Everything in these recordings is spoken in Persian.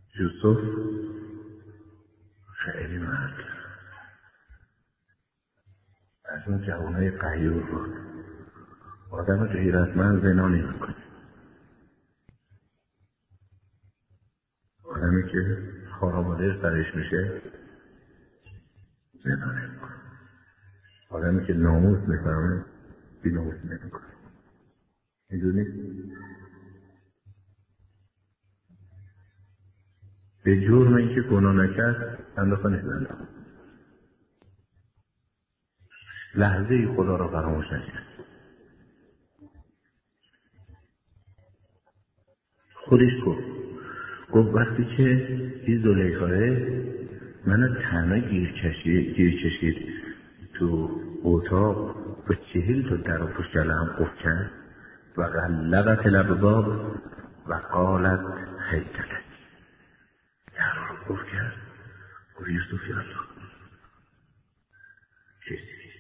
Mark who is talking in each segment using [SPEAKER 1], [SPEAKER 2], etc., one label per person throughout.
[SPEAKER 1] یوسف خیلی مرد از اون جوانای غیور بود. آدم غیرتمند زنا نمی‌کنه. آدمی که خانواده سرش میشه زنا نمی‌کنه. آدمی که ناموس میفهمه بی ناموس نمی‌کنه. میدونی؟ به جرم اینکه گناه نکرد انداختنش زندان. لحظه ای خدا را فراموش نکرد. خودش گفت وقتی که این زلیخاه من تنها گیر کشید تو اتاق و 40 تا در و پشت هم قفل کرد و غلقت الابواب و قالت هیت لک. در رو قفل کرد و یوسف یالله کسی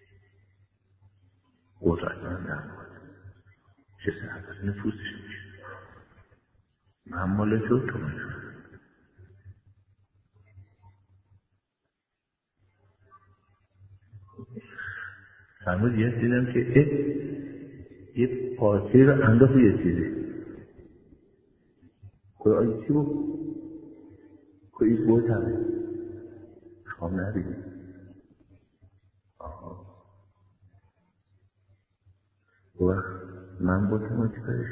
[SPEAKER 1] قدرتمند نبود. کسی از نفوسش میشه من مال تو میکنم. فرمود یه دیدم که یه پارچه رو انداخت یه چیزی خدا آیی چی بود؟ که این بود همه خوام نبیدیم. و من بودم و چکارش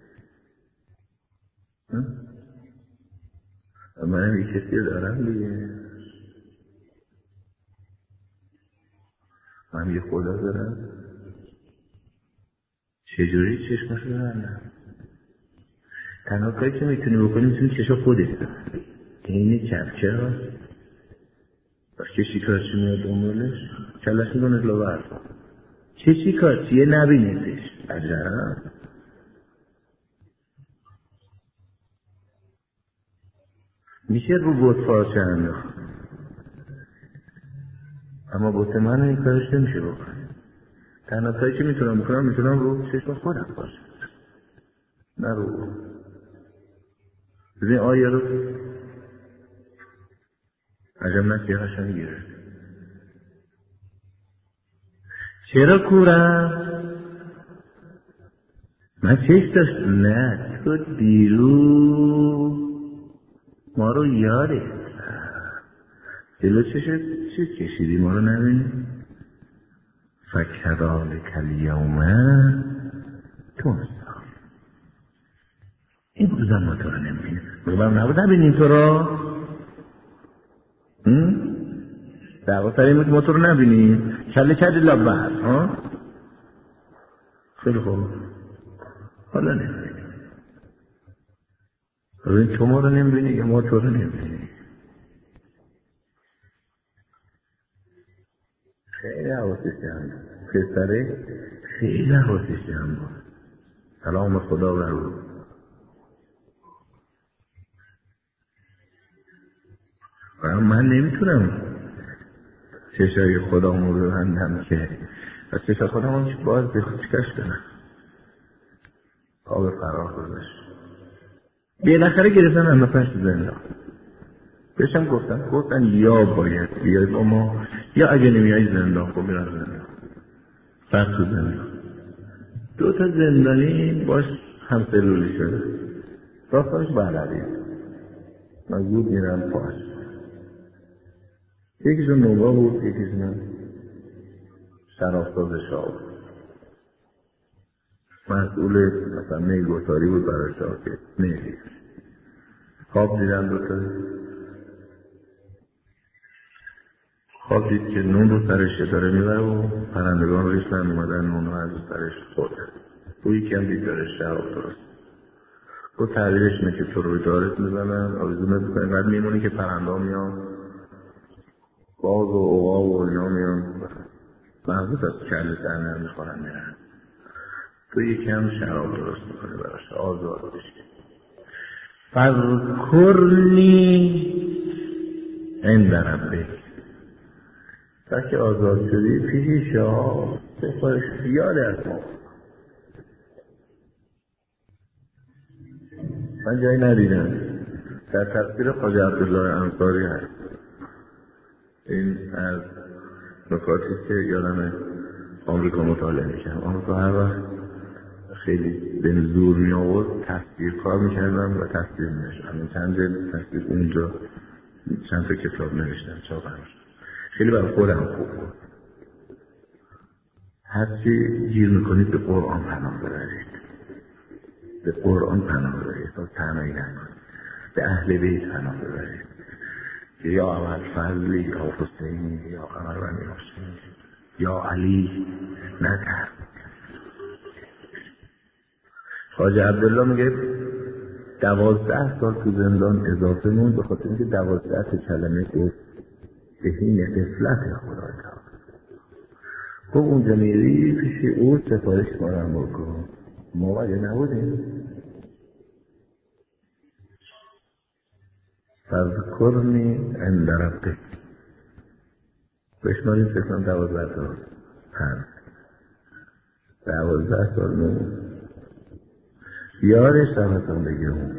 [SPEAKER 1] بود من یه کسی دارم دیگه. من یه خدا دارم. چجوری چشمش رو دارم؟ تنها کاری که میتونی بکنی میتونی چشم خودت اینی کپچه هست بس که شکارچی میاد دنبالش کلش میکنه لبر چه شکارچیه نبینیدش عجب. میشه رو بوت پارچه انداخت اما بوت من این کارش نمیشه بکنی. تنها کاری که میتونم بکنم میتونم رو چشم خودم باشه نه رو ببین آیه رو عجب نکیه قشنگ گیره. چرا کورم؟ من چش داشت نه تو دیرو ما رو یاره جلو چه کشیدی ما رو نبینی؟ فکرالک الیوم تنسا. این روزم ما تو رو نمیبینیم. روزم نبود نبینیم تو رو؟ دعوا سر این بود ما تو رو نبینیم. کله کردی لبهر خیلی خوب حالا نمیبینیم. روزین تو ما رو نمیبینی یا ما تو رو نمیبینی؟ خیلی حواسش جمع پسره خیلی حواسش جمع بود. سلام خدا بر او. و من نمیتونم چشای خودمو رو ببندم که از چشای خودمو باز به خودکش دارم. آب فرار گذاشت بالاخره گرفتن انداختنش تو زندان. بهشم گفتن یا باید بیای با ما یا اگه نمیای زندان خب میرن زندان. فرد تو زندان 2 تا زندانی باش همسلولی شده راستانش بلدی مجبور میرن پاس. یکیشون نوبا بود یکیشون شرافساز شاه بود. مسئول مثلا میگوتاری بود برای شاه که میدید خواب دیدن 2 تا خواب دید که نون رو سرش داره میبره و پرندگان ریختن اومدن نون رو از سرش خوردن. او یکی هم دید داره شراب درست و تعبیرش اینه که تو روی دارت میزنن آویزونت میکنن بعد میمونی که پرنده ها میان باز و اوغا و اینا میان محضوط از کل سرنه هم میخورن میرن. تو یکی هم شراب درست میکنه براش آزاد بشه. فذکرنی عند ربک. تا که آزاد شدی پیشی شاه سفارش یاد از ما. من جایی ندیدم در تفسیر خواجه عبدالله انصاری هست. این از نکاتی که یادم آمریکا مطالعه میکنم. آمریکا هر وقت خیلی به زور می آورد تفسیر کار میکردم و تفسیر می‌نوشتم. چند جلد تفسیر اونجا چند تا کتاب نوشتم چاپم. خیلی برای خودم خوب بود. هرچی گیر میکنید به قرآن پناه ببرید، به قرآن پناه ببرید تا تنهایی نکنید، به اهل بیت پناه ببرید، یا ابوالفضل یا حسین یا قمر بنی هاشم یا علی. نتر. خواجه عبدالله میگه 12 سال تو زندان اضافه موند به خاطر اینکه 12 کلمه گفت به این غفلت خدا تعالی. خب اونجا میری پیش او سفارش کنم بکن. ما وقتی نبودیم فذکرنی عند ربک بشماریم فکرم 12 سال 12 سال نمون یارش دمتون بگیرم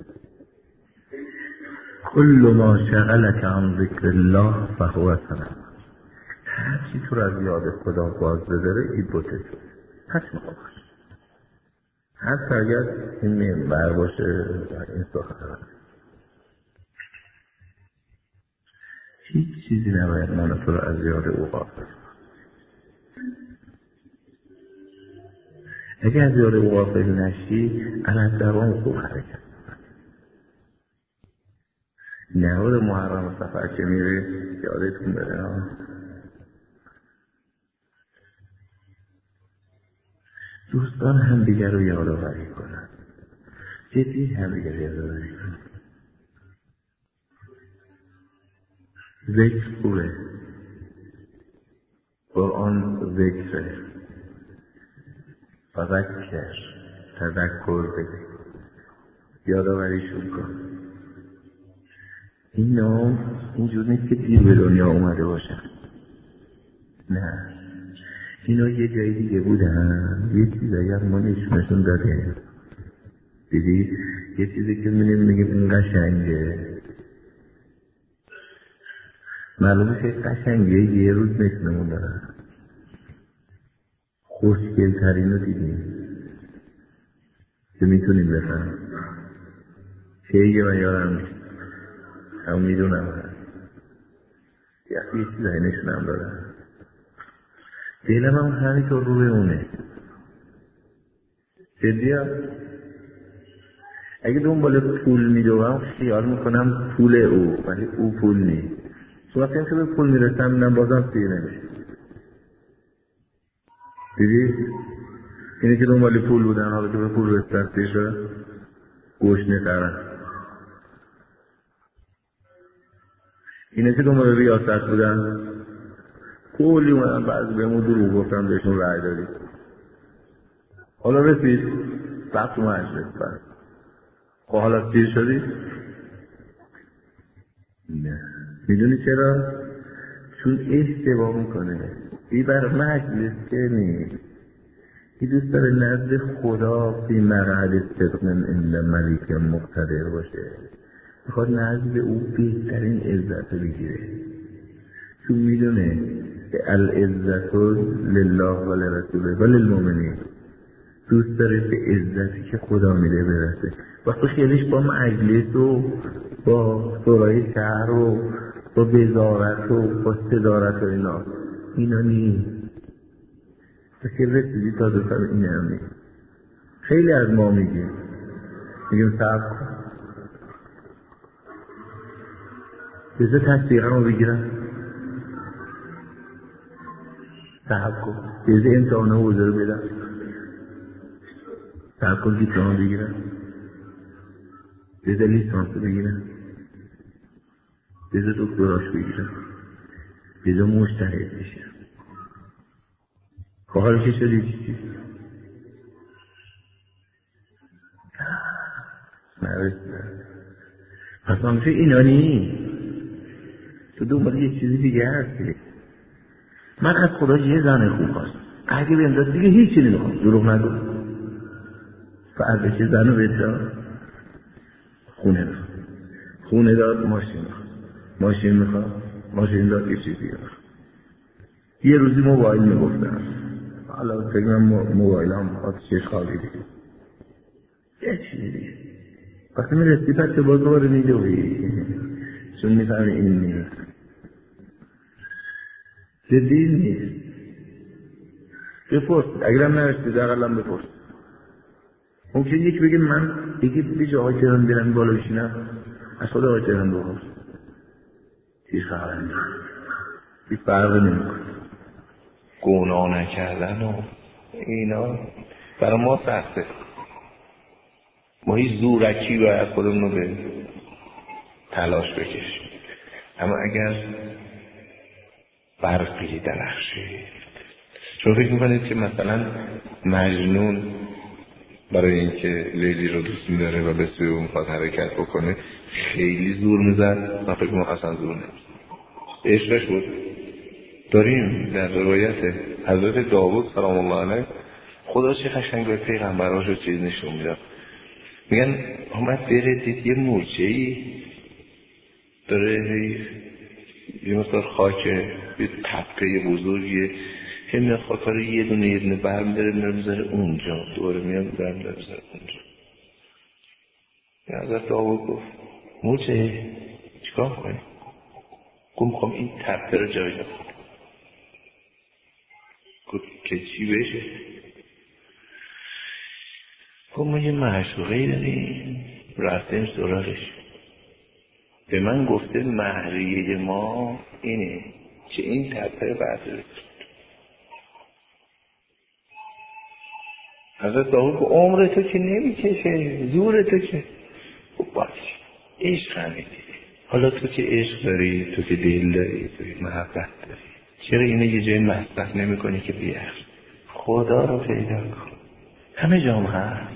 [SPEAKER 1] کل ما شغلک عن ذکر الله فهو صنم. هرچی تو را از یاد خدا باز بداره این بوده پس مقابل حتی اگر این منبر باشه این سخن هیچ چیزی نباید من تو را از یاد او غافل. اگر از یاد او غافل نشی علت دوام خوب حرکت نهار محرم سفر که میره یادتون بره دوستان هم دیگر رو یادآوری کنن، جدی هم دیگر یادآوری کنن. ذکر خوبه، قرآن ذکره، فذکر تذکر بده، یادآوریشون کن. اینا اینجور نیست که دیر به دنیا اومده باشن، نه اینا یه جای دیگه بودن، یه چیزایی هم ما نشون داده. دیدی یه چیزی که میگیم این قشنگه، معلومه که قشنگه یه روز نشونمون دارن. خوشگل ترین رو دیدیم که میتونیم بفهم که من یادم نیست هم میدونم هست یه چیزایی نشونم دارن. دلم هم همینطور روی اونه. جدی ها اگه دنبال پول میدوم خیال میکنم پول او ولی او پول نیست. تو وقتی که به پول میرسم من بازم سیر نمیشه. دیدی؟ اینه که دنبال پول بودن حالا که به پول رسیدن سیر شده گوشنه ترن. اینه که دنبال ریاست بودن کلی اومدن بعضی بهمون دروغ گفتن بهشون رأی دادی حالا رسید رفت تو مجلس بند خب حالا سیر شدی؟ نه. میدونی چرا؟ چون اشتباه میکنه. این بر مجلس که نیست، این دوست داره نزد خدا فی مقعد صدق عند ملیک مقتدر باشه، میخواد نزد او بهترین عزت بگیره، چون میدونه العزت لله و لرسوله و للمؤمنین. دوست داره به عزتی که خدا میده برسه. وقتی خیلیش با مجلس و با شورای شهر و با وزارت و با صدارت و اینا نیست. بسید رسیدی تا دوستان این هم نیست. خیلی از ما میگیم صبر کن بذار تصدیقم رو بگیرم، صبر کن بذار امتحانه حضور بدم، صبر کن دیپلم بگیرم، بذار لیسانس بگیرم، بذار دکتراش بگیرم، بذار مجتهد بشم. خواهر که شدی چی؟ نرسیدم. پس من میشه اینا نیست، تو دنبال یه چیزی دیگه هستی. من از خدا یه زن خوب هست، اگه بهم داد دیگه هیچی نمیخوام. دروغ نگو. فرد چه زنو بهت خونه نخوام. خونه داد، ماشین میخواد، ماشین داد، یه چیزی میخواد. یه روزی موبایل میگفتن، حالا فکر من موبایل هم آتیشش خالیدی یه چیزی دیگه. وقتی میرسی بچه باز دوباره میجوی، چون میفهمی این نیست، جدی نیست. بپرس، اگرم نرسید اقلم بپرس. ممکن یکی بگه من یکی بیش آقای تهران بیرم بالا بشینم، از خود آقای تهران بپرس، هیچ خبر نیست، هیچ فرق نمیکنه. گناه نکردن و اینا برای ما سخته. ما هیچ زورکی باید خودمون رو به تلاش بکشیم. اما اگر برقی درخشید، شما فکر میکنید که مثلا مجنون برای اینکه لیلی رو دوست می‌داره و به سوی اون میخواد حرکت بکنه خیلی زور میزد؟ من فکر میکنم اصلا زور نمیزد، عشقش بود. داریم در روایت حضرت داوود سلام الله علیه خدا چه قشنگ به پیغمبراش رو چیز نشون میداد. میگن اومد بره دید یه مورچه‌ای داره یه مقدار خاک یه تپه بزرگیه، همین خاکا رو یه دونه برم داره میذاره اونجا، دوباره میاد برم داره میذاره اونجا. حضرت داوود گفت مورچه چیکار کنی؟ گفت میخوام این تپه رو جایگاه کنم. گفت که چی بشه؟ گفت ما یه معشوقه‌ای داریم رفتیم سراغش، به من گفته مهریه ما اینه که این تپه برداره. حضرت داوود گفت عمر تو که نمیکشه، زور تو که. خب باش، عشق همیدی. حالا تو که عشق داری، تو که دل داری، تو که محبت داری، چرا اینه یه جای مصرف نمی کنی که بیار خدا رو پیدا کن؟ همه جام هست.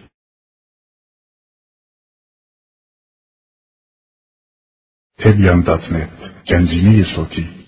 [SPEAKER 2] Tebyan.net گنجینه صوتی